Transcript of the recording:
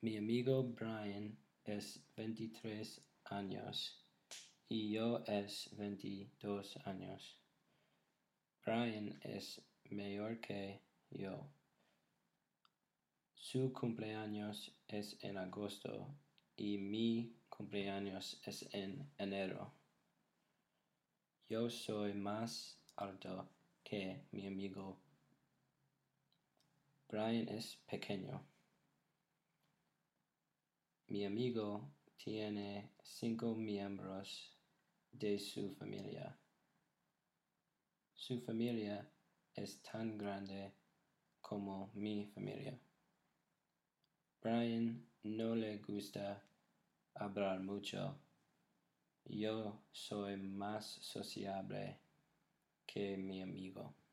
Mi amigo Brian es 23 años y yo es 22 años. Brian es mayor que yo. Su cumpleaños es en agosto y mi cumpleaños es en enero. Yo soy más alto que mi amigo. Brian es pequeño. Mi amigo tiene 5 miembros de su familia. Su familia es tan grande como mi familia. Brian no le gusta hablar mucho. Yo soy más sociable que mi amigo.